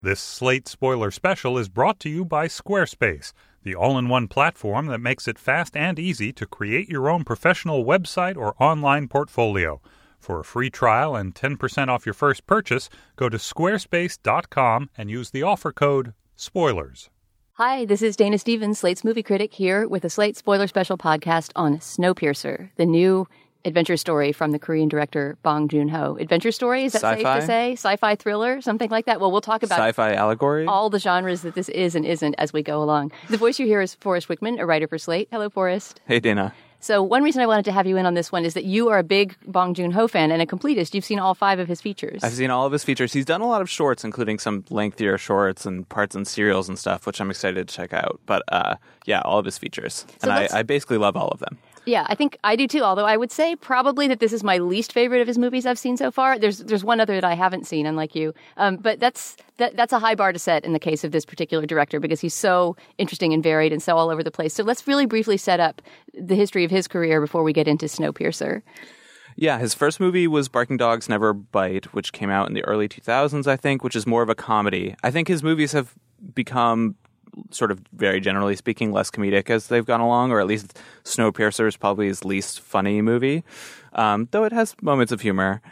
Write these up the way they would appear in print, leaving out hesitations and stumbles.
This Slate Spoiler Special is brought to you by Squarespace, the all-in-one platform that makes it fast and easy to create your own professional website or online portfolio. For a free trial and 10% off your first purchase, go to squarespace.com and use the offer code SPOILERS. Hi, this is Dana Stevens, Slate's movie critic, here with a Slate Spoiler Special podcast on Snowpiercer, the new adventure story from the Korean director Bong Joon-ho. Adventure story, is that Sci-fi? safe to say? Sci-fi thriller, something like that? Well, we'll talk about sci-fi allegory, all the genres that this is and isn't as we go along. The voice you hear is Forrest Wickman, a writer for Slate. Hello, Forrest. Hey, Dana. So one reason I wanted to have you in on this one is that you are a big Bong Joon-ho fan and a completist. You've seen all 5 of his features. I've seen all of his features. He's done a lot of shorts, including some lengthier shorts and parts in serials and stuff, which I'm excited to check out. But yeah, all of his features. And I basically love all of them. Yeah, I think I do too, although I would say probably that this is my least favorite of his movies I've seen so far. There's one other that I haven't seen, unlike you. But that's a high bar to set in the case of this particular director because he's so interesting and varied and so all over the place. So let's really briefly set up the history of his career before we get into Snowpiercer. Yeah, his first movie was Barking Dogs Never Bite, which came out in the early 2000s, I think, which is more of a comedy. I think his movies have become, sort of very generally speaking, less comedic as they've gone along, or at least Snowpiercer is probably his least funny movie, though it has moments of humor,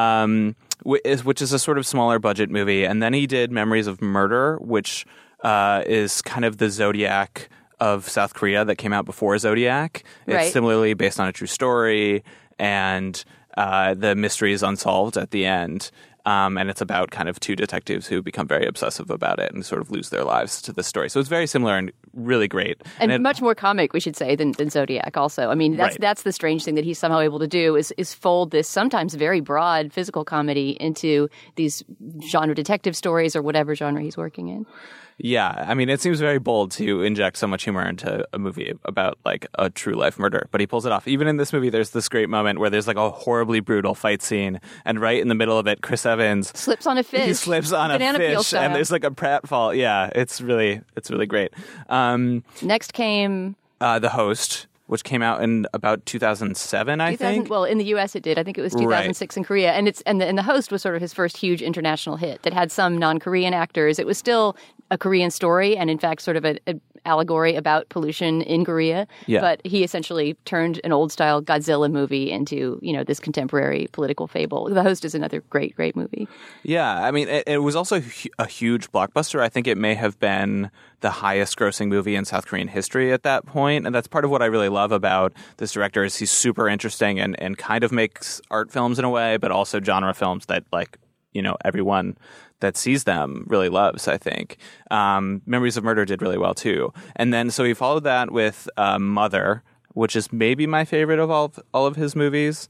which is a sort of smaller budget movie. And then he did Memories of Murder, which is kind of the Zodiac of South Korea that came out before Zodiac. Right. It's similarly based on a true story, and the mystery is unsolved at the end. And it's about kind of 2 detectives who become very obsessive about it and sort of lose their lives to this story. So it's very similar and really great. And much more comic, we should say, than Zodiac also. I mean, that's the strange thing that he's somehow able to do is fold this sometimes very broad physical comedy into these genre detective stories or whatever genre he's working in. Yeah, I mean, it seems very bold to inject so much humor into a movie about, like, a true-life murder, but he pulls it off. Even in this movie, there's this great moment where there's, like, a horribly brutal fight scene, and right in the middle of it, Chris Evans slips on a fish. He slips on Banana a peel fish, style. and there's, like, a pratfall. Yeah, it's really great. Next came The Host, which came out in about 2007, I think. Well, in the U.S. it did. I think it was 2006 in Korea. And The Host was sort of his first huge international hit that had some non-Korean actors. It was still a Korean story and, in fact, sort of an allegory about pollution in Korea. Yeah. But he essentially turned an old-style Godzilla movie into, this contemporary political fable. The Host is another great, great movie. Yeah, I mean, it was also a huge blockbuster. I think it may have been the highest-grossing movie in South Korean history at that point, and that's part of what I really love about this director is he's super interesting and kind of makes art films in a way, but also genre films that, like, everyone that sees them really loves, I think. Memories of Murder did really well, too. And then, so he followed that with Mother, which is maybe my favorite of all of his movies,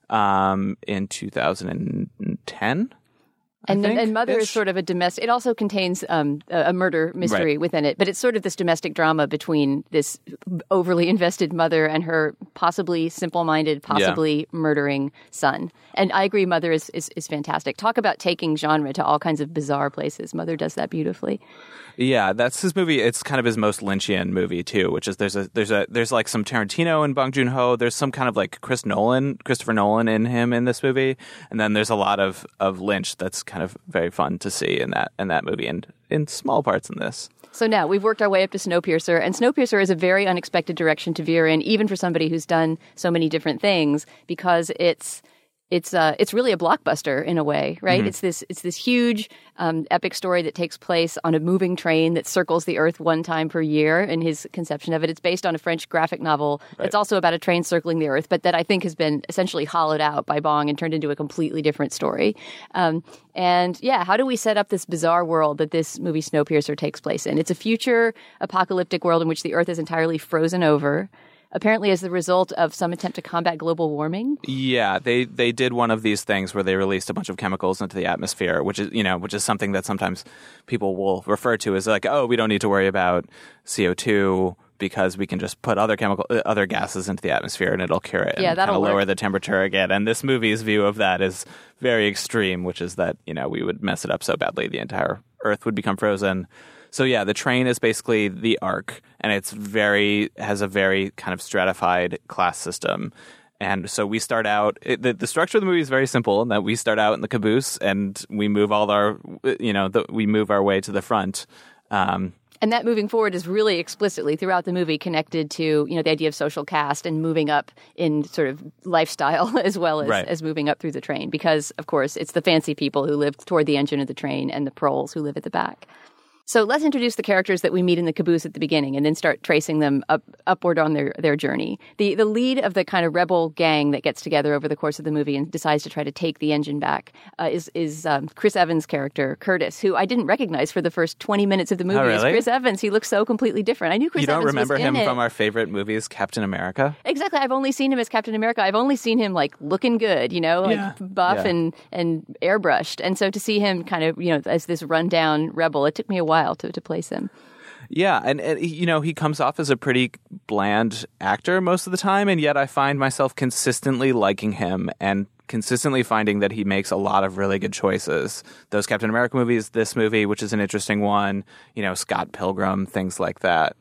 in 2010. And Mother is sort of a domestic. It also contains a murder mystery within it, but it's sort of this domestic drama between this overly invested mother and her possibly simple-minded, possibly murdering son. And I agree, Mother is fantastic. Talk about taking genre to all kinds of bizarre places. Mother does that beautifully. Yeah, that's his movie. It's kind of his most Lynchian movie too, which is there's like some Tarantino and Bong Joon-ho. There's some kind of like Christopher Nolan in him in this movie, and then there's a lot of Lynch that's kind of very fun to see in that movie and in small parts in this. So now we've worked our way up to Snowpiercer, and Snowpiercer is a very unexpected direction to veer in, even for somebody who's done so many different things, because it's really a blockbuster in a way, right? Mm-hmm. It's this huge epic story that takes place on a moving train that circles the Earth one time per year in his conception of it. It's based on a French graphic novel that's also about a train circling the Earth, but that I think has been essentially hollowed out by Bong and turned into a completely different story. How do we set up this bizarre world that this movie Snowpiercer takes place in? It's a future apocalyptic world in which the Earth is entirely frozen over, apparently as the result of some attempt to combat global warming. Yeah, they did one of these things where they released a bunch of chemicals into the atmosphere, which is something that sometimes people will refer to as like, oh, we don't need to worry about CO2 because we can just put other gases into the atmosphere and it'll cure it and that'll lower the temperature again. And this movie's view of that is very extreme, which is that, we would mess it up so badly the entire Earth would become frozen. So yeah, the train is basically the Ark, and has a very kind of stratified class system. And so we start out, the structure of the movie is very simple, in that we start out in the caboose and we move we move our way to the front. And that moving forward is really explicitly throughout the movie connected to, the idea of social caste and moving up in sort of lifestyle as well as moving up through the train. Because, of course, it's the fancy people who live toward the engine of the train and the proles who live at the back. So let's introduce the characters that we meet in the caboose at the beginning and then start tracing them upward on their journey. The lead of the kind of rebel gang that gets together over the course of the movie and decides to try to take the engine back is Chris Evans' character, Curtis, who I didn't recognize for the first 20 minutes of the movie. Oh, really? As Chris Evans. He looks so completely different. I knew Chris Evans was in it. You don't remember him from our favorite movies, Captain America? Exactly. I've only seen him as Captain America. I've only seen him like looking good, buff and airbrushed. And so to see him kind of, as this rundown rebel, it took me a while to place him. Yeah, and he comes off as a pretty bland actor most of the time, and yet I find myself consistently liking him and consistently finding that he makes a lot of really good choices. Those Captain America movies, this movie, which is an interesting one, Scott Pilgrim, things like that.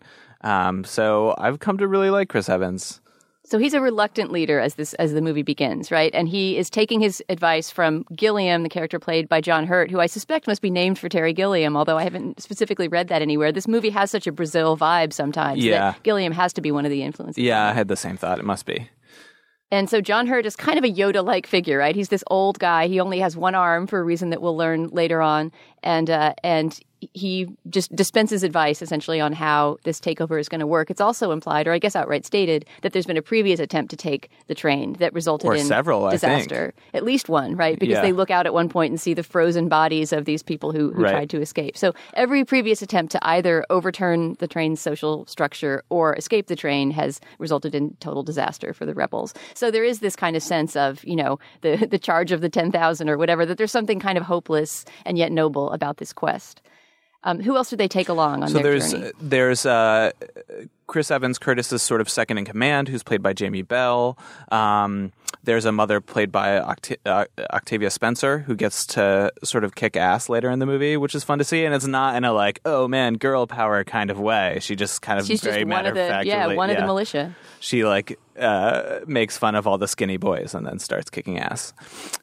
So I've come to really like Chris Evans. So he's a reluctant leader as the movie begins, right? And he is taking his advice from Gilliam, the character played by John Hurt, who I suspect must be named for Terry Gilliam, although I haven't specifically read that anywhere. This movie has such a Brazil vibe sometimes that Gilliam has to be one of the influences. Yeah, I had the same thought. It must be. And so John Hurt is kind of a Yoda-like figure, right? He's this old guy. He only has one arm for a reason that we'll learn later on. And he just dispenses advice essentially on how this takeover is going to work. It's also implied, or I guess outright stated, that there's been a previous attempt to take the train that resulted in several, disaster. I think. At least one, right? Because they look out at one point and see the frozen bodies of these people who tried to escape. So every previous attempt to either overturn the train's social structure or escape the train has resulted in total disaster for the rebels. So there is this kind of sense of, the charge of the 10,000 or whatever, that there's something kind of hopeless and yet noble about this quest. Who else do they take along on their journey? There's Chris Evans, Curtis's sort of second in command, who's played by Jamie Bell. There's a mother played by Octavia Spencer, who gets to sort of kick ass later in the movie, which is fun to see. And it's not in a like, oh man, girl power kind of way. She just kind of very matter-of-factly. One of the militia. She makes fun of all the skinny boys and then starts kicking ass.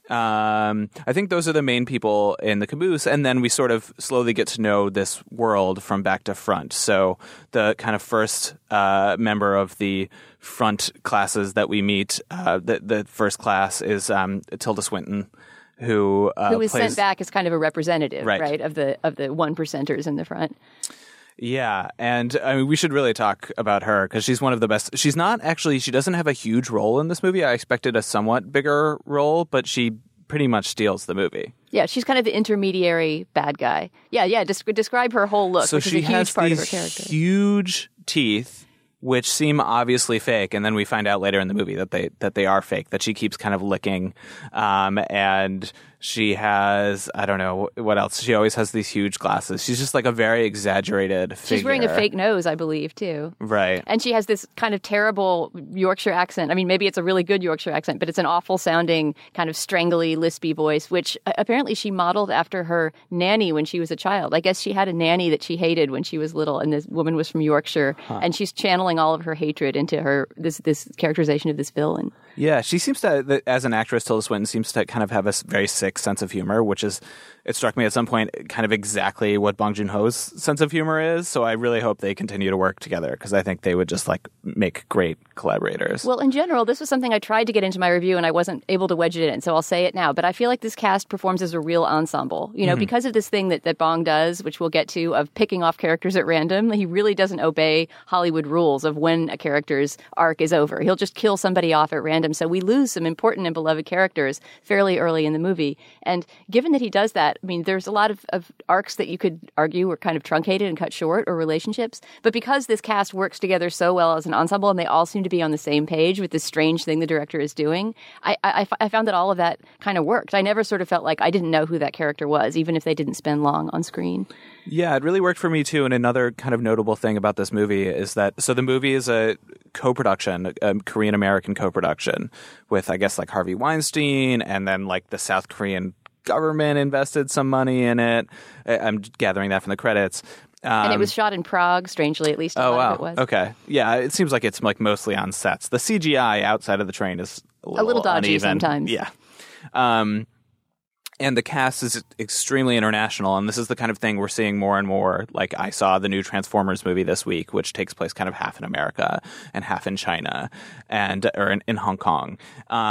I think those are the main people in the caboose, and then we sort of slowly get to know this world from back to front. So the kind of first member of the front classes that we meet, the first class is Tilda Swinton, who is sent back as kind of a representative, right, of the one percenters in the front. Yeah, and I mean, we should really talk about her because she's one of the best. She doesn't have a huge role in this movie. I expected a somewhat bigger role, but she pretty much steals the movie. Yeah, she's kind of the intermediary bad guy. Yeah. Describe her whole look, which is a huge part of her character. Huge teeth, which seem obviously fake, and then we find out later in the movie that they are fake. That she keeps kind of licking, and she has, I don't know what else. She always has these huge glasses. She's just like a very exaggerated figure. She's wearing a fake nose, I believe, too. Right. And she has this kind of terrible Yorkshire accent. I mean, maybe it's a really good Yorkshire accent, but it's an awful sounding kind of strangly, lispy voice, which apparently she modeled after her nanny when she was a child. I guess she had a nanny that she hated when she was little, and this woman was from Yorkshire, and she's channeling all of her hatred into her this characterization of this villain. Yeah, she seems to, as an actress, Tilda Swinton seems to kind of have a very sick sense of humor, which is, it struck me at some point, kind of exactly what Bong Joon-ho's sense of humor is. So I really hope they continue to work together because I think they would just make great collaborators. Well, in general, this was something I tried to get into my review and I wasn't able to wedge it in, so I'll say it now. But I feel like this cast performs as a real ensemble, because of this thing that Bong does, which we'll get to, of picking off characters at random. He really doesn't obey Hollywood rules of when a character's arc is over. He'll just kill somebody off at random. So we lose some important and beloved characters fairly early in the movie. And given that he does that, I mean, there's a lot of arcs that you could argue were kind of truncated and cut short, or relationships. But because this cast works together so well as an ensemble and they all seem to be on the same page with this strange thing the director is doing, I found that all of that kind of worked. I never sort of felt like I didn't know who that character was, even if they didn't spend long on screen. Yeah, it really worked for me too. And another kind of notable thing about this movie is that, so the movie is a co-production, a Korean-American co-production with, I guess, like Harvey Weinstein and then like the South Korean government invested some money in it. I'm gathering that from the credits. And it was shot in Prague, strangely, at least a lot of it was. Okay. Yeah, it seems like it's like mostly on sets. The CGI outside of the train is a little dodgy uneven. sometimes. Yeah. And the cast is extremely international, and this is the kind of thing we're seeing more and more. Like, I saw the new Transformers movie this week, which takes place kind of half in America and half in China, or in Hong Kong.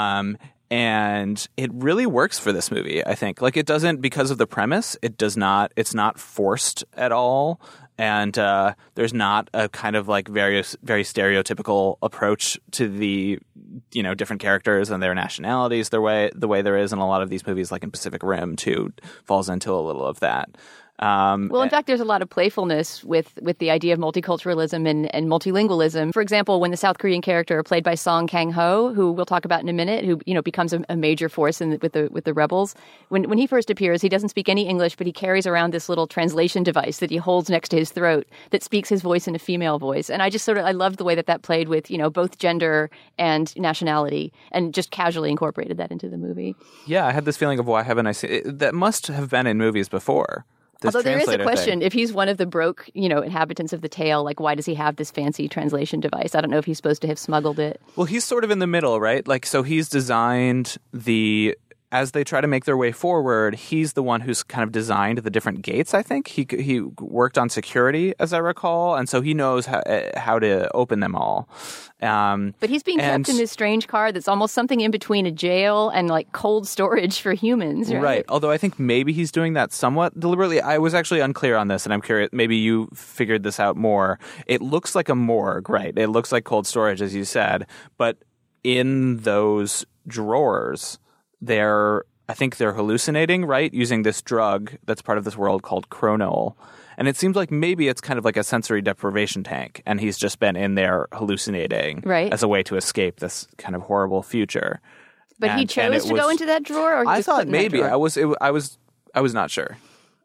And it really works for this movie, I think. Like, it doesn't, because of the premise, it's not forced at all. And there's not a kind of like very stereotypical approach to the, different characters and their nationalities the way there is in a lot of these movies, like in Pacific Rim too, falls into a little of that. Well, in fact, there's a lot of playfulness with the idea of multiculturalism and multilingualism. For example, when the South Korean character played by Song Kang-ho, who we'll talk about in a minute, who becomes a major force with the rebels, when he first appears, he doesn't speak any English, but he carries around this little translation device that he holds next to his throat that speaks his voice in a female voice. And I just I loved the way that played with both gender and nationality, and just casually incorporated that into the movie. Yeah, I had this feeling of why haven't I seen it? That must have been in movies before. Although there is a question, if he's one of the broke, inhabitants of the tale, like, why does he have this fancy translation device? I don't know if he's supposed to have smuggled it. Well, he's sort of in the middle, right? Like, so he's designed as they try to make their way forward, he's the one who's kind of designed the different gates, I think. He worked on security, as I recall, and so he knows how to open them all. But he's being kept in this strange car that's almost something in between a jail and like cold storage for humans, right? Right. Although I think maybe he's doing that somewhat deliberately. I was actually unclear on this, and I'm curious. Maybe you figured this out more. It looks like a morgue, right? It looks like cold storage, as you said. But in those drawers, I think they're hallucinating, right? Using this drug that's part of this world called Chronol. And it seems like maybe it's kind of like a sensory deprivation tank, and he's just been in there hallucinating as a way to escape this kind of horrible future. But he chose to go into that drawer, or he I was thought put in maybe that drawer? I was not sure.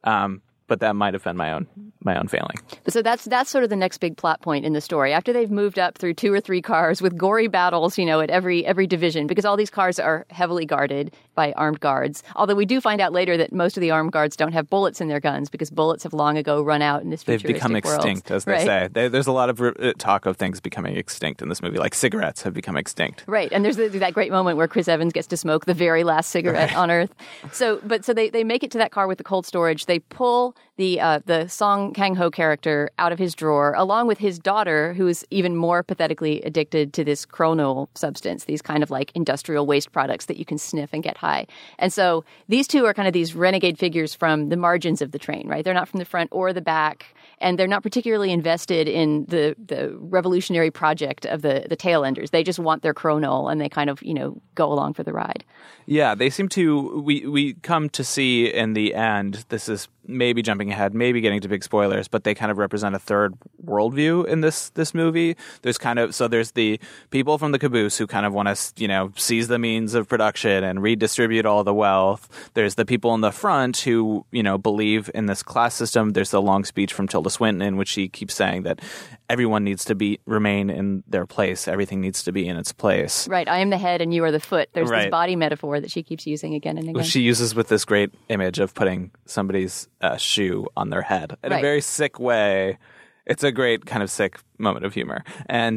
But that might have been my own failing. So that's sort of the next big plot point in the story. After they've moved up through 2 or 3 cars with gory battles, at every division, because all these cars are heavily guarded by armed guards. Although we do find out later that most of the armed guards don't have bullets in their guns because bullets have long ago run out in this futuristic They've become extinct, world. as they say. There's a lot of talk of things becoming extinct in this movie, like cigarettes have become extinct. Right, and there's that great moment where Chris Evans gets to smoke the very last cigarette on Earth. So they make it to that car with the cold storage. They pull the Song Kang-ho character out of his drawer, along with his daughter, who is even more pathetically addicted to this Chronol substance, these kind of like industrial waste products that you can sniff and get high. And so these two are kind of these renegade figures from the margins of the train, right? They're not from the front or the back, and they're not particularly invested in the revolutionary project of the tailenders. They just want their Chronol, and they kind of, go along for the ride. Yeah, they seem to, we come to see in the end, this is maybe jumping ahead, maybe getting to big spoilers, but they kind of represent a third worldview in this movie. There's there's the people from the caboose who kind of want to, seize the means of production and redistribute all the wealth. There's the people in the front who, believe in this class system. There's the long speech from Tilda Swinton in which she keeps saying that everyone needs to remain in their place. Everything needs to be in its place. Right. I am the head and you are the foot. There's this body metaphor that she keeps using again and again. Which she uses with this great image of putting somebody's shoe on their head in a very sick way. It's a great kind of sick moment of humor. And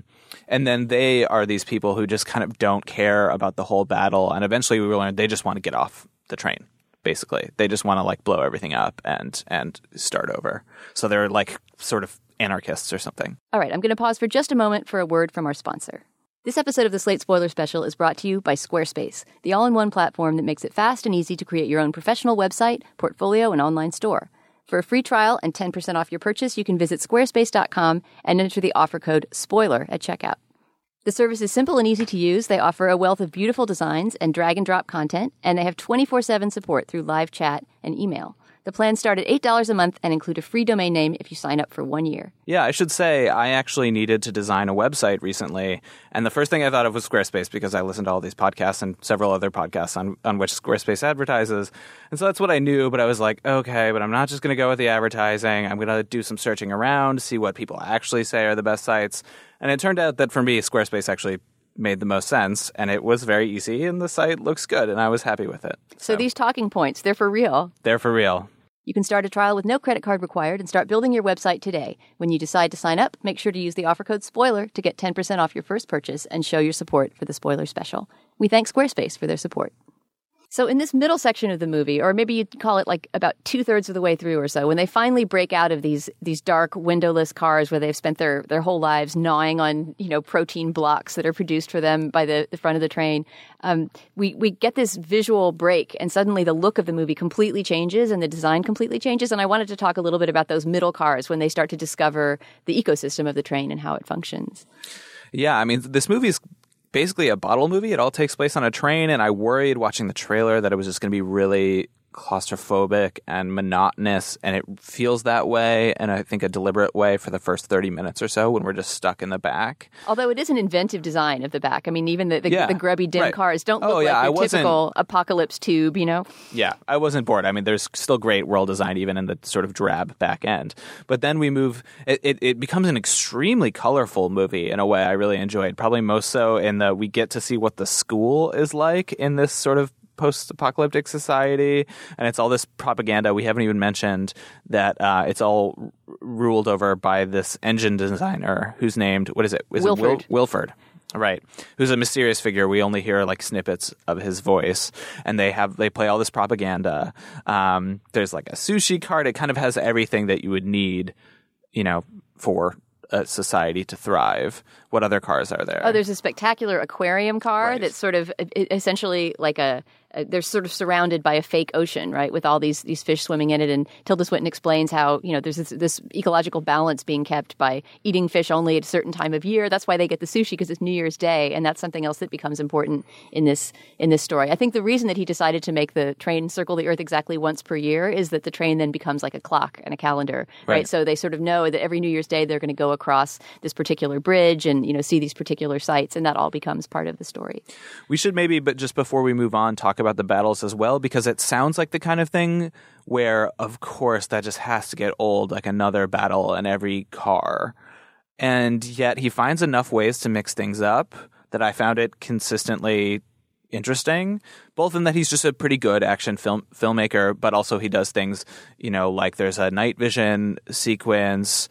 then they are these people who just kind of don't care about the whole battle. And eventually we will learn they just want to get off the train, basically. They just want to like blow everything up and start over. So they're like sort of anarchists or something. All right, I'm going to pause for just a moment for a word from our sponsor. This episode of the Slate Spoiler Special is brought to you by Squarespace, the all-in-one platform that makes it fast and easy to create your own professional website, portfolio, and online store. For a free trial and 10% off your purchase, you can visit squarespace.com and enter the offer code SPOILER at checkout. The service is simple and easy to use. They offer a wealth of beautiful designs and drag-and-drop content, and they have 24/7 support through live chat and email. The plans start at $8 a month and include a free domain name if you sign up for 1 year. Yeah, I should say I actually needed to design a website recently. And the first thing I thought of was Squarespace because I listened to all these podcasts and several other podcasts on which Squarespace advertises. And so that's what I knew. But I was like, okay, but I'm not just going to go with the advertising. I'm going to do some searching around, see what people actually say are the best sites. And it turned out that for me, Squarespace actually made the most sense, and it was very easy, and the site looks good, and I was happy with it. So these talking points, they're for real. They're for real. You can start a trial with no credit card required and start building your website today. When you decide to sign up, make sure to use the offer code SPOILER to get 10% off your first purchase and show your support for the Spoiler Special. We thank Squarespace for their support. So in this middle section of the movie, or maybe you'd call it like about 2/3 of the way through or so, when they finally break out of these dark windowless cars where they've spent their whole lives gnawing on, protein blocks that are produced for them by the front of the train, we get this visual break, and suddenly the look of the movie completely changes and the design completely changes. And I wanted to talk a little bit about those middle cars when they start to discover the ecosystem of the train and how it functions. Yeah, I mean, this movie is basically a bottle movie. It all takes place on a train, and I worried watching the trailer that it was just going to be really claustrophobic and monotonous, and it feels that way, and I think a deliberate way for the first 30 minutes or so when we're just stuck in the back. Although it is an inventive design of the back. I mean, even the grubby dim cars don't look like your typical apocalypse tube, Yeah, I wasn't bored. I mean, there's still great world design even in the sort of drab back end. But then we move, it becomes an extremely colorful movie in a way I really enjoyed, probably most so in we get to see what the school is like in this sort of post-apocalyptic society, and it's all this propaganda. We haven't even mentioned that it's all ruled over by this engine designer who's named, what is it? Wilford. Wilford. Right. Who's a mysterious figure. We only hear like snippets of his voice, and they play all this propaganda. There's like a sushi cart. It kind of has everything that you would need, for a society to thrive. What other cars are there? Oh, there's a spectacular aquarium car that's sort of essentially like they're sort of surrounded by a fake ocean, right, with all these fish swimming in it. And Tilda Swinton explains how, there's this ecological balance being kept by eating fish only at a certain time of year. That's why they get the sushi, because it's New Year's Day, and that's something else that becomes important in this story. I think the reason that he decided to make the train circle the Earth exactly once per year is that the train then becomes like a clock and a calendar, right? So they sort of know that every New Year's Day they're going to go across this particular bridge and, see these particular sites, and that all becomes part of the story. We should maybe, but just before we move on, talk about the battles as well, because it sounds like the kind of thing where, of course, that just has to get old, like another battle in every car. And yet he finds enough ways to mix things up that I found it consistently interesting, both in that he's just a pretty good action filmmaker, but also he does things, like there's a night vision sequence.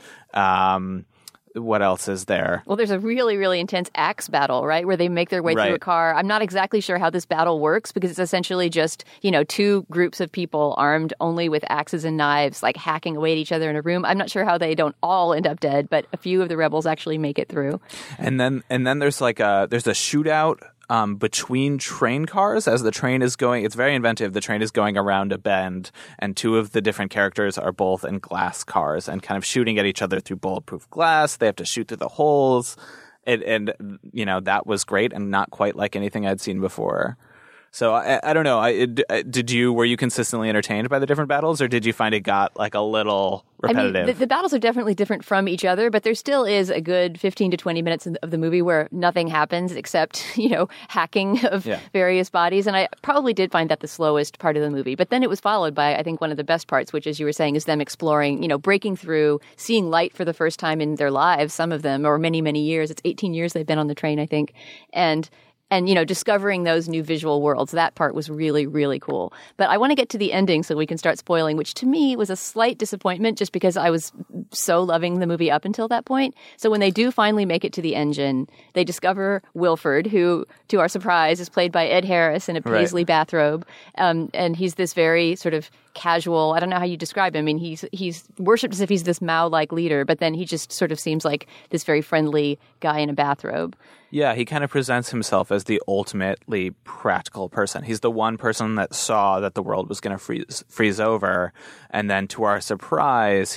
What else is there? Well, there's a really, really intense axe battle, right, where they make their way through a car. I'm not exactly sure how this battle works, because it's essentially just, two groups of people armed only with axes and knives, like hacking away at each other in a room. I'm not sure how they don't all end up dead, but a few of the rebels actually make it through. And then there's there's a shootout between train cars as the train is going. It's very inventive. The train is going around a bend, and two of the different characters are both in glass cars and kind of shooting at each other through bulletproof glass. They have to shoot through the holes. And that was great and not quite like anything I'd seen before. So I don't know. Were you consistently entertained by the different battles, or did you find it got like a little repetitive? I mean, the battles are definitely different from each other, but there still is a good 15 to 20 minutes of the movie where nothing happens except, hacking of various bodies. And I probably did find that the slowest part of the movie. But then it was followed by, I think, one of the best parts, which, as you were saying, is them exploring, breaking through, seeing light for the first time in their lives, some of them, or many, many years. It's 18 years they've been on the train, I think. And discovering those new visual worlds. That part was really, really cool. But I want to get to the ending so we can start spoiling, which to me was a slight disappointment just because I was so loving the movie up until that point. So when they do finally make it to the engine, they discover Wilford, who, to our surprise, is played by Ed Harris in a paisley bathrobe. And he's this very sort of casual, I don't know how you describe him. I mean, he's worshipped as if he's this Mao-like leader, but then he just sort of seems like this very friendly guy in a bathrobe. Yeah, he kind of presents himself as the ultimately practical person. He's the one person that saw that the world was going to freeze over, and then to our surprise,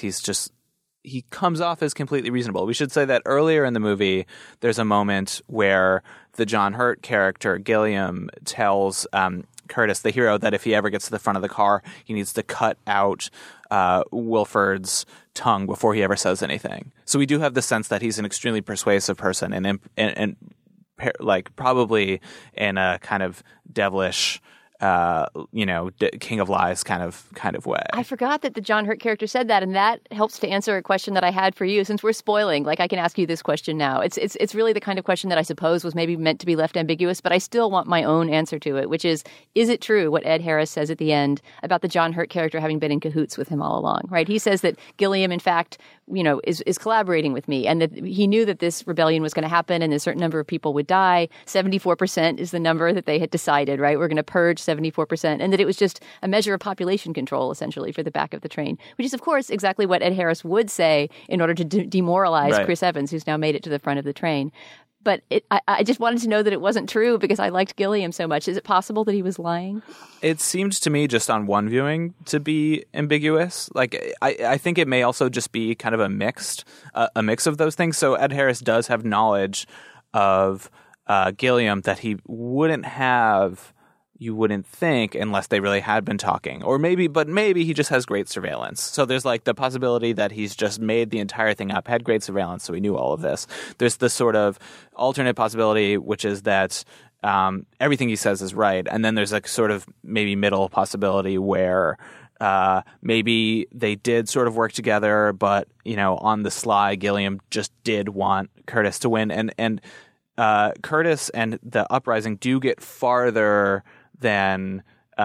he comes off as completely reasonable. We should say that earlier in the movie, there's a moment where the John Hurt character, Gilliam, tells Curtis, the hero, that if he ever gets to the front of the car, he needs to cut out Wilford's tongue before he ever says anything. So we do have the sense that he's an extremely persuasive person and like probably in a kind of devilish King of Lies kind of way. I forgot that the John Hurt character said that, and that helps to answer a question that I had for you. Since we're spoiling, I can ask you this question now. It's really the kind of question that I suppose was maybe meant to be left ambiguous, but I still want my own answer to it, which is it true what Ed Harris says at the end about the John Hurt character having been in cahoots with him all along, right? He says that Gilliam, in fact, is collaborating with me, and that he knew that this rebellion was going to happen and a certain number of people would die. 74% is the number that they had decided, right? We're going to purge 74%, and that it was just a measure of population control, essentially, for the back of the train, which is, of course, exactly what Ed Harris would say in order to demoralize Chris Evans, who's now made it to the front of the train. But I just wanted to know that it wasn't true because I liked Gilliam so much. Is it possible that he was lying? It seemed to me just on one viewing to be ambiguous. I think it may also just be kind of a mix of those things. So Ed Harris does have knowledge of Gilliam that he wouldn't have, you wouldn't think, unless they really had been talking. Or maybe he just has great surveillance. So there's the possibility that he's just made the entire thing up, had great surveillance, so he knew all of this. There's this sort of alternate possibility, which is that everything he says is right. And then there's a sort of maybe middle possibility where maybe they did sort of work together, but, on the sly, Gilliam just did want Curtis to win. And Curtis and the Uprising do get farther than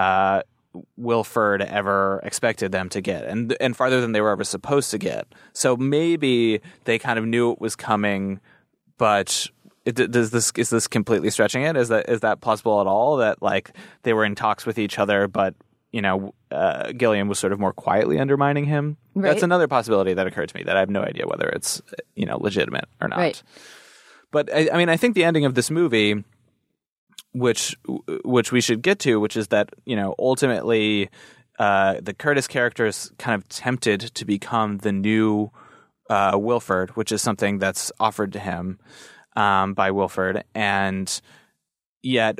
Wilford ever expected them to get, and farther than they were ever supposed to get. So maybe they kind of knew it was coming, but is this completely stretching it? Is that possible at all? That they were in talks with each other, but Gilliam was sort of more quietly undermining him. Right. That's another possibility that occurred to me that I have no idea whether it's legitimate or not. Right. But I think the ending of this movie, which we should get to, which is that, ultimately the Curtis character is kind of tempted to become the new Wilford, which is something that's offered to him by Wilford. And yet,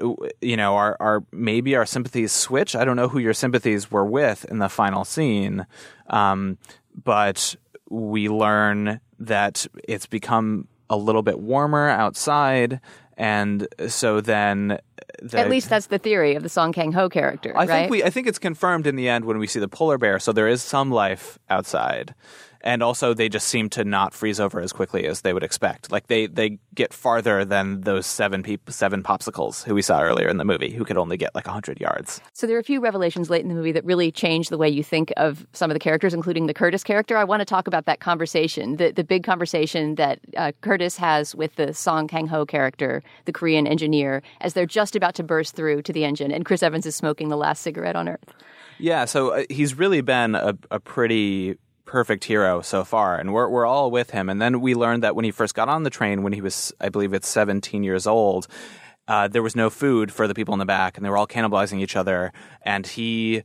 maybe our sympathies switch. I don't know who your sympathies were with in the final scene, but we learn that it's become a little bit warmer outside. And so then, at least that's the theory of the Song Kang-ho character. I think it's confirmed in the end when we see the polar bear. So there is some life outside, and also they just seem to not freeze over as quickly as they would expect. They get farther than those seven popsicles who we saw earlier in the movie, who could only get 100 yards. So there are a few revelations late in the movie that really change the way you think of some of the characters, including the Curtis character. I want to talk about that conversation, the big conversation that Curtis has with the Song Kang-ho character, the Korean engineer, as they're just about to burst through to the engine, and Chris Evans is smoking the last cigarette on Earth. Yeah, so he's really been a pretty perfect hero so far, and we're all with him. And then we learned that when he first got on the train, when he was, I believe it's 17 years old, there was no food for the people in the back, and they were all cannibalizing each other. And he,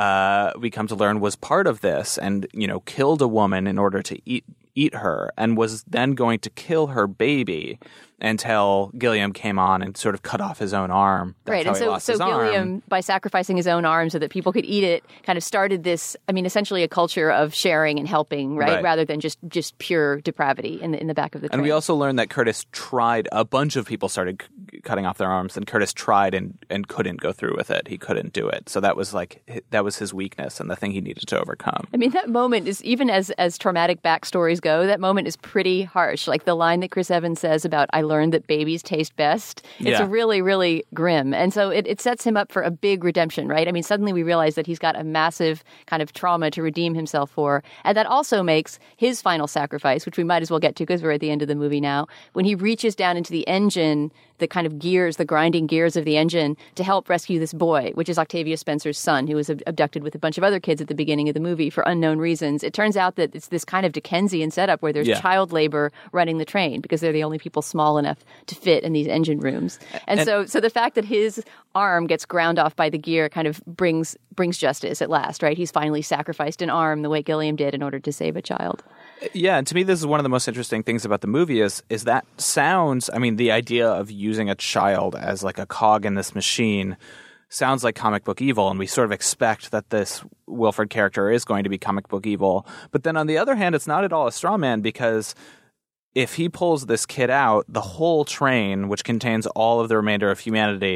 we come to learn, was part of this, and killed a woman in order to eat her, and was then going to kill her baby until Gilliam came on and sort of cut off his own arm. That's right, how and he lost his Gilliam, arm. by sacrificing his own arm so that people could eat it, kind of started this, essentially a culture of sharing and helping, right? Rather than just pure depravity in the back of the train. And we also learned that Curtis tried, a bunch of people started cutting off their arms, and Curtis tried and couldn't go through with it. He couldn't do it. So that was his weakness and the thing he needed to overcome. That moment is, even as traumatic backstories go, that moment is pretty harsh. The line that Chris Evans says about, I learned that babies taste best. It's really, really grim. And so it sets him up for a big redemption, right? Suddenly we realize that he's got a massive kind of trauma to redeem himself for. And that also makes his final sacrifice, which we might as well get to because we're at the end of the movie now, when he reaches down into the engine, the kind of gears, the grinding gears of the engine to help rescue this boy, which is Octavia Spencer's son, who was abducted with a bunch of other kids at the beginning of the movie for unknown reasons. It turns out that it's this kind of Dickensian setup where there's child labor running the train because they're the only people small enough to fit in these engine rooms. And so the fact that his arm gets ground off by the gear kind of brings justice at last, right? He's finally sacrificed an arm the way Gilliam did in order to save a child. Yeah, and to me, this is one of the most interesting things about the movie is that sounds, the idea of using a child as a cog in this machine sounds like comic book evil, and we sort of expect that this Wilford character is going to be comic book evil. But then on the other hand, it's not at all a straw man, because if he pulls this kid out, the whole train, which contains all of the remainder of humanity,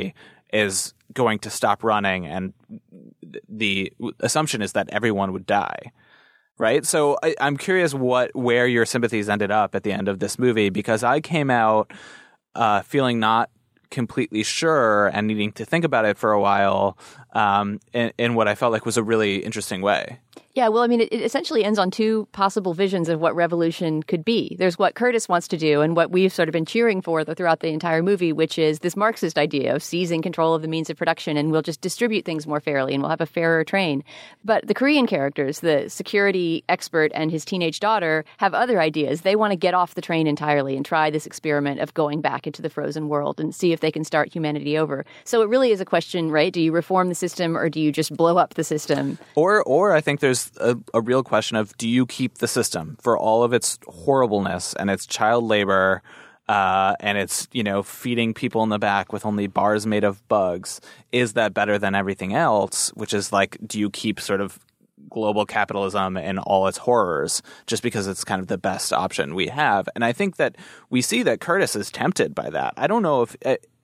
is going to stop running, and the assumption is that everyone would die. Right? So I'm curious where your sympathies ended up at the end of this movie, because I came out feeling not completely sure and needing to think about it for a while in what I felt like was a really interesting way. Yeah, well, I mean, it essentially ends on two possible visions of what revolution could be. There's what Curtis wants to do and what we've sort of been cheering for throughout the entire movie, which is this Marxist idea of seizing control of the means of production, and we'll just distribute things more fairly and we'll have a fairer train. But the Korean characters, the security expert and his teenage daughter, have other ideas. They want to get off the train entirely and try this experiment of going back into the frozen world and see if they can start humanity over. So it really is a question, right? Do you reform the system or do you just blow up the system? Or I think there's a real question of, do you keep the system for all of its horribleness and its child labor and its, feeding people in the back with only bars made of bugs? Is that better than everything else? Which is like, do you keep sort of global capitalism and all its horrors just because it's kind of the best option we have? And I think that we see that Curtis is tempted by that. I don't know if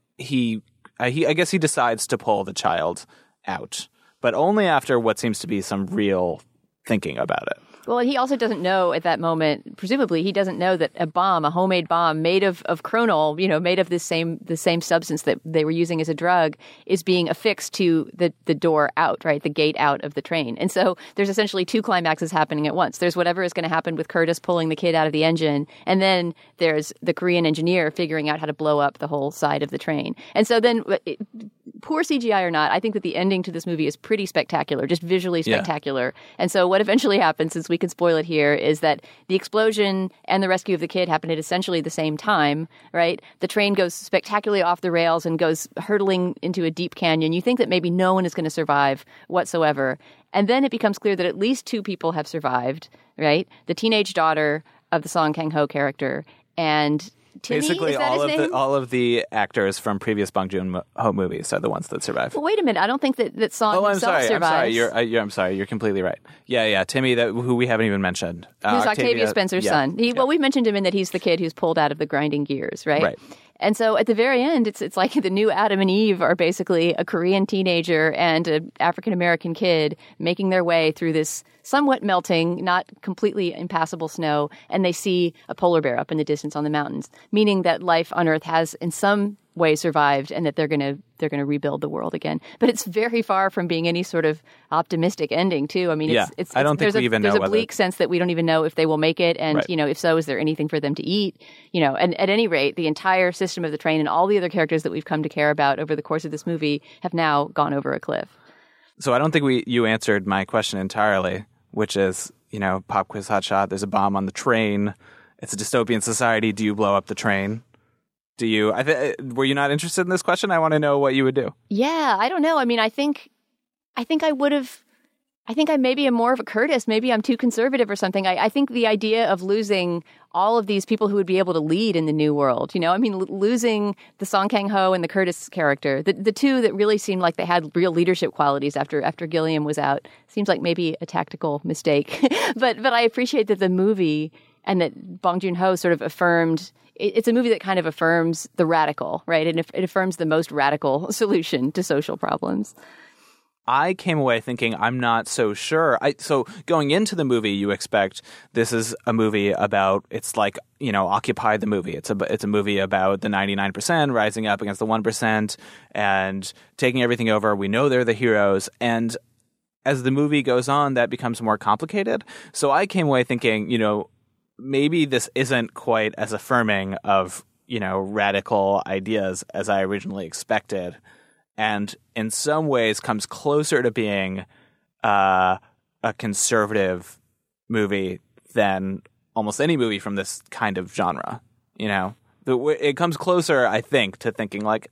I guess he decides to pull the child out, but only after what seems to be some real thinking about it. Well, he also doesn't know at that moment, presumably he doesn't know that a homemade bomb made of Cronol, made of the same substance that they were using as a drug, is being affixed to the door out, right? The gate out of the train. And so there's essentially two climaxes happening at once. There's whatever is going to happen with Curtis pulling the kid out of the engine, and then there's the Korean engineer figuring out how to blow up the whole side of the train. And so then, poor CGI or not, I think that the ending to this movie is pretty spectacular, just visually spectacular. Yeah. And so what eventually happens, since we can spoil it here, is that the explosion and the rescue of the kid happen at essentially the same time, right? The train goes spectacularly off the rails and goes hurtling into a deep canyon. You think that maybe no one is going to survive whatsoever. And then it becomes clear that at least two people have survived, right? The teenage daughter of the Song Kang-ho character and Timmy, basically all of the actors from previous Bong Joon-ho movies are the ones that survive. Well, wait a minute. I don't think that Song himself survives. I'm sorry. You're completely right. Yeah. Timmy, who we haven't even mentioned. Who's Octavia Spencer's son. Well, we've mentioned him in that he's the kid who's pulled out of the grinding gears, right? Right. And so at the very end, it's like the new Adam and Eve are basically a Korean teenager and an African-American kid making their way through this somewhat melting, not completely impassable snow, and they see a polar bear up in the distance on the mountains, meaning that life on Earth has in some way survived and that they're going to rebuild the world again. But it's very far from being any sort of optimistic ending, too. I mean, I don't think we even know. There's a bleak sense that we don't even know if they will make it, and right. If so, is there anything for them to eat? And at any rate, the entire system of the train and all the other characters that we've come to care about over the course of this movie have now gone over a cliff. So I don't think you answered my question entirely, which is, pop quiz hotshot. There's a bomb on the train. It's a dystopian society. Do you blow up the train? Do you? Were you not interested in this question? I want to know what you would do. Yeah, I don't know. I mean, I think I would have. I think I maybe am more of a Curtis. Maybe I'm too conservative or something. I think the idea of losing all of these people who would be able to lead in the new world, I mean, losing the Song Kang-ho and the Curtis character, the two that really seemed like they had real leadership qualities after Gilliam was out, seems like maybe a tactical mistake. But I appreciate that the movie and that Bong Joon-ho sort of affirmed. It's a movie that kind of affirms the radical, right? And it affirms the most radical solution to social problems. I came away thinking I'm not so sure. So going into the movie, you expect this is a movie about, it's like, Occupy the movie. It's a movie about the 99% rising up against the 1% and taking everything over. We know they're the heroes. And as the movie goes on, that becomes more complicated. So I came away thinking, maybe this isn't quite as affirming of, radical ideas as I originally expected. And in some ways comes closer to being a conservative movie than almost any movie from this kind of genre. It comes closer, I think, to thinking like,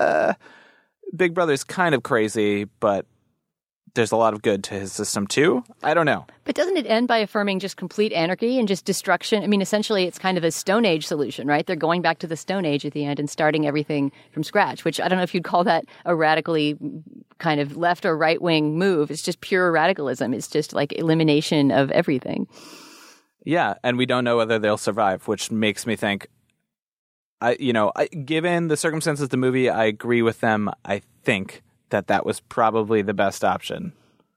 Big Brother's kind of crazy, but there's a lot of good to his system too. I don't know. But doesn't it end by affirming just complete anarchy and just destruction? I mean, essentially, it's kind of a Stone Age solution, right? They're going back to the Stone Age at the end and starting everything from scratch, which I don't know if you'd call that a radically kind of left or right-wing move. It's just pure radicalism. It's just like elimination of everything. Yeah, and we don't know whether they'll survive, which makes me think, Given the circumstances of the movie, I agree with them. I think that was probably the best option.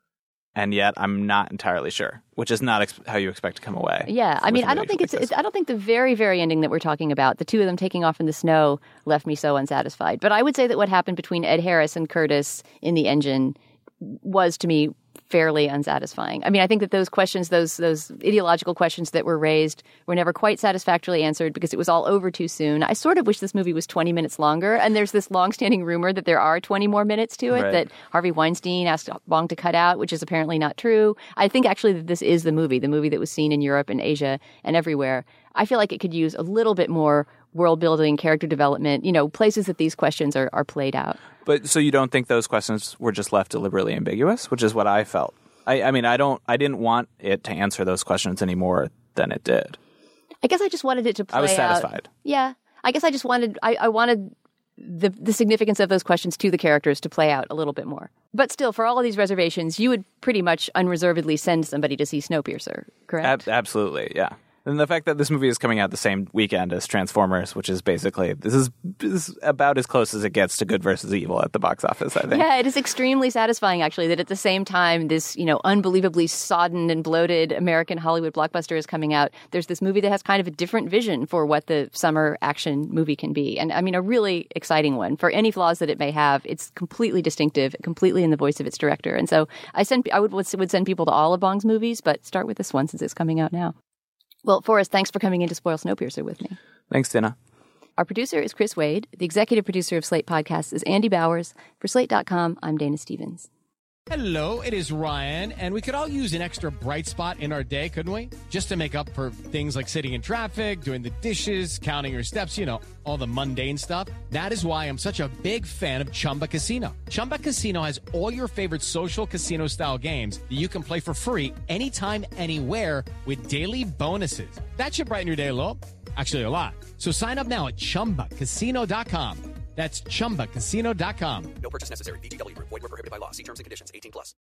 And yet I'm not entirely sure, which is not how you expect to come away. Yeah, I mean, I don't think I don't think the very, very ending that we're talking about, the two of them taking off in the snow, left me so unsatisfied. But I would say that what happened between Ed Harris and Curtis in the engine was, to me, fairly unsatisfying. I mean, I think that those questions, those ideological questions that were raised, were never quite satisfactorily answered because it was all over too soon. I sort of wish this movie was 20 minutes longer, and there's this long-standing rumor that there are 20 more minutes to it, that Harvey Weinstein asked Bong to cut out, which is apparently not true. I think actually that this is the movie that was seen in Europe and Asia and everywhere. I feel like it could use a little bit more world building, character development, places that these questions are played out. But so you don't think those questions were just left deliberately ambiguous, which is what I felt. I didn't want it to answer those questions any more than it did. I guess I just wanted it to play out. I was satisfied. Yeah. I guess I just wanted, I wanted the significance of those questions to the characters to play out a little bit more. But still, for all of these reservations, you would pretty much unreservedly send somebody to see Snowpiercer, correct? Absolutely, yeah. And the fact that this movie is coming out the same weekend as Transformers, which is basically, this is about as close as it gets to good versus evil at the box office, I think. Yeah, it is extremely satisfying, actually, that at the same time this, unbelievably sodden and bloated American Hollywood blockbuster is coming out, there's this movie that has kind of a different vision for what the summer action movie can be. And I mean, a really exciting one. For any flaws that it may have, it's completely distinctive, completely in the voice of its director. And so I would send people to all of Bong's movies, but start with this one since it's coming out now. Well, Forrest, thanks for coming in to spoil Snowpiercer with me. Thanks, Tina. Our producer is Chris Wade. The executive producer of Slate Podcasts is Andy Bowers. For Slate.com, I'm Dana Stevens. Hello, it is Ryan, and we could all use an extra bright spot in our day, couldn't we? Just to make up for things like sitting in traffic, doing the dishes, counting your steps, all the mundane stuff. That is why I'm such a big fan of Chumba Casino. Chumba Casino has all your favorite social casino-style games that you can play for free anytime, anywhere with daily bonuses. That should brighten your day a little. Actually, a lot. So sign up now at ChumbaCasino.com. That's ChumbaCasino.com. No purchase necessary. VGW Group. Void where prohibited by law. See terms and conditions. 18+.